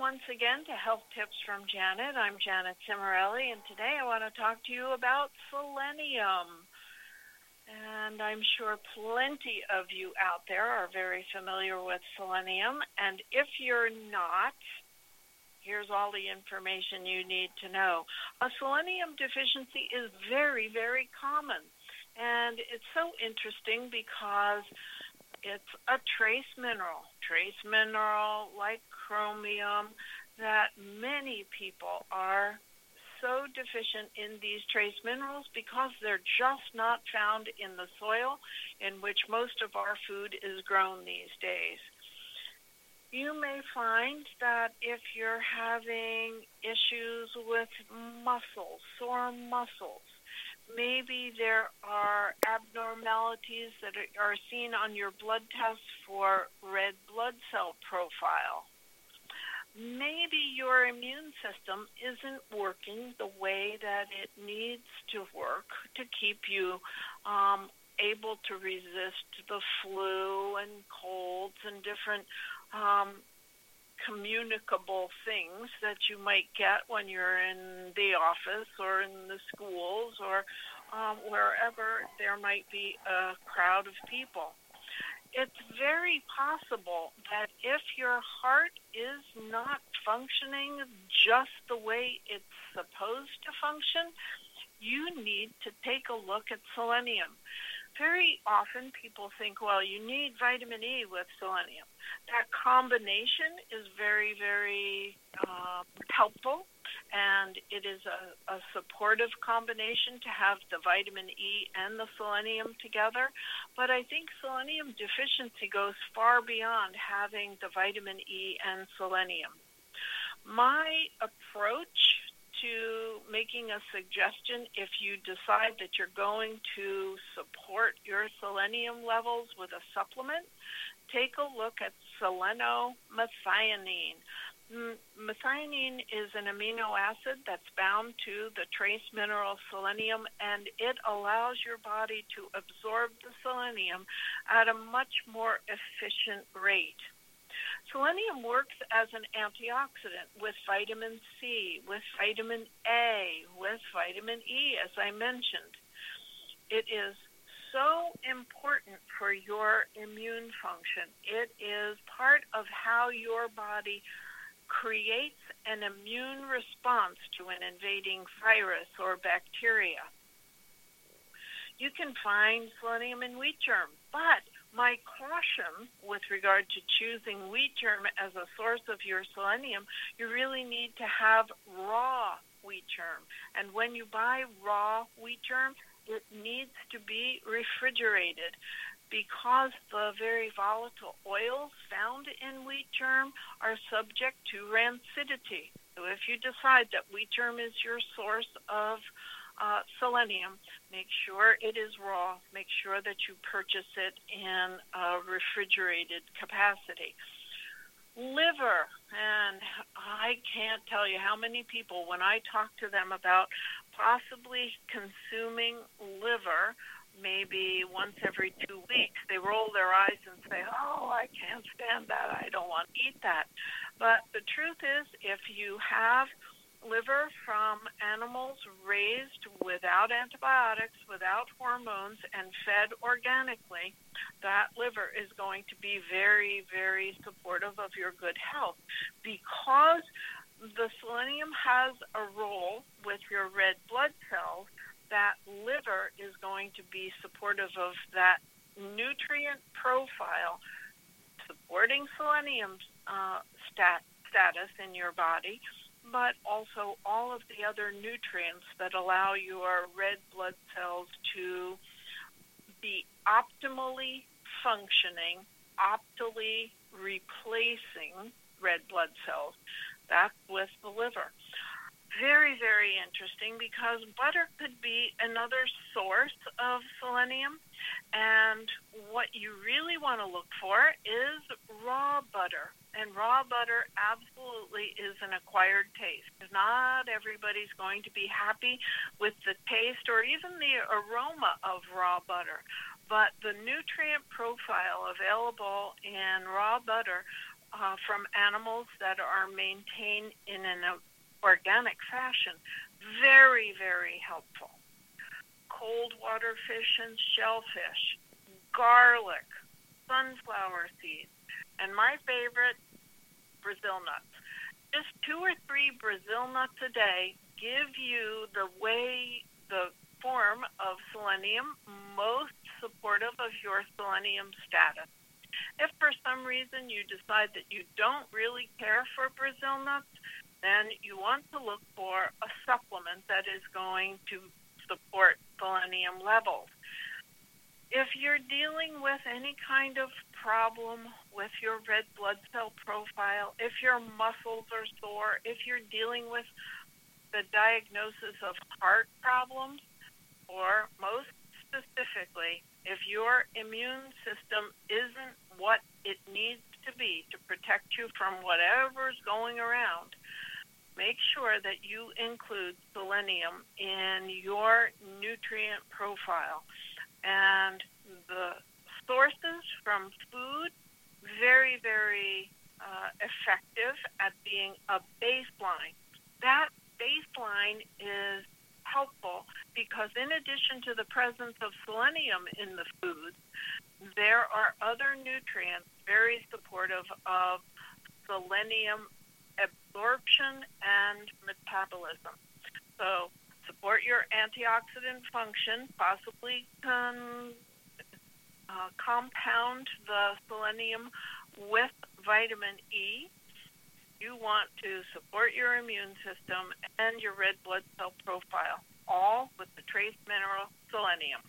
once again to Health Tips from Janet. I'm Janet Cimarelli, and today I want to talk to you about selenium. And I'm sure plenty of you out there are very familiar with selenium, and if you're not, here's all the information you need to know. A selenium deficiency is very, very common, and it's so interesting because it's a trace mineral like chromium, that many people are so deficient in these trace minerals because they're just not found in the soil in which most of our food is grown these days. You may find that if you're having issues with muscles, sore muscles, maybe there are abnormalities that are seen on your blood tests for red blood cell profile. Maybe your immune system isn't working the way that it needs to work to keep you able to resist the flu and colds and different communicable things that you might get when you're in the office or in the schools or wherever there might be a crowd of people. It's very possible that if your heart is not functioning just the way it's supposed to function, you need to take a look at selenium. Very often people think, well, you need vitamin E with selenium. That combination is very, very helpful, and it is a supportive combination to have the vitamin E and the selenium together. But I think selenium deficiency goes far beyond having the vitamin E and selenium. My approach to making a suggestion, if you decide that you're going to support your selenium levels with a supplement, take a look at selenomethionine. Methionine is an amino acid that's bound to the trace mineral selenium, and it allows your body to absorb the selenium at a much more efficient rate. Selenium works as an antioxidant with vitamin C, with vitamin A, with vitamin E, as I mentioned. It is so important for your immune function. It is part of how your body creates an immune response to an invading virus or bacteria. You can find selenium in wheat germ, but my caution with regard to choosing wheat germ as a source of your selenium, you really need to have raw wheat germ. And when you buy raw wheat germ, it needs to be refrigerated because the very volatile oils found in wheat germ are subject to rancidity. So if you decide that wheat germ is your source of selenium, make sure it is raw. Make sure that you purchase it in a refrigerated capacity. Liver, and I can't tell you how many people, when I talk to them about possibly consuming liver, maybe once every 2 weeks, they roll their eyes and say, oh, I can't stand that. I don't want to eat that. But the truth is, if you have liver from animals raised without antibiotics, without hormones, and fed organically, that liver is going to be very, very supportive of your good health because the selenium has a role with your red blood cells. That liver is going to be supportive of that nutrient profile, supporting selenium status in your body, but also all of the other nutrients that allow your red blood cells to be optimally functioning, optimally replacing red blood cells. That's with the liver. Very, very interesting because butter could be another source of selenium, and what you really want to look for is raw butter. And raw butter absolutely is an acquired taste. Not everybody's going to be happy with the taste or even the aroma of raw butter, but the nutrient profile available in raw butter from animals that are maintained in an organic fashion. Very, very helpful. Cold water fish and shellfish, garlic, sunflower seeds, and my favorite, Brazil nuts. Just 2 or 3 Brazil nuts a day give you the form of selenium most supportive of your selenium status. If for some reason you decide that you don't really care for Brazil nuts, then you want to look for a supplement that is going to support selenium levels. If you're dealing with any kind of problem with your red blood cell profile, if your muscles are sore, if you're dealing with the diagnosis of heart problems, or most specifically, if your immune system isn't what it needs to be to protect you from whatever's going around, make sure that you include selenium in your nutrient profile. And the sources from food, very, very effective at being a baseline. That baseline is helpful because in addition to the presence of selenium in the food, there are other nutrients very supportive of selenium absorption and metabolism. So support your antioxidant function, possibly compound the selenium with vitamin E. You want to support your immune system and your red blood cell profile, all with the trace mineral selenium.